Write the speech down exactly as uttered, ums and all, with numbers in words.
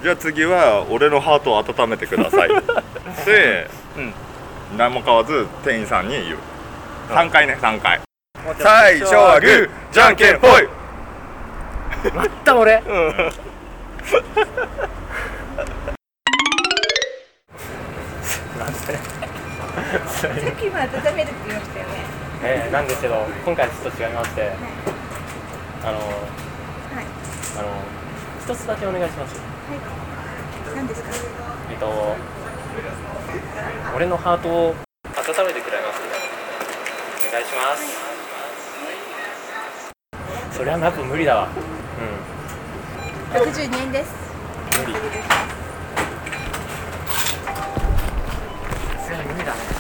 じゃあ次は俺のハートを温めてくださいで、うん、何も買わず店員さんに言う。さんかいね、さんかい。最初はグー、じゃんけんぽい。 また俺、うん、 さっきも温めるって言いましたよね。 えー、なんですけど今回ちょっと違いまして、はい、あの、はい、あの一つだけお願いします。はい、 何ですか。 えっと俺のハートを温めてくれます。お願いします。はい、それはやっぱ無理だわ。 うん。ひゃくじゅうにえんです。 無理。それは無理だね。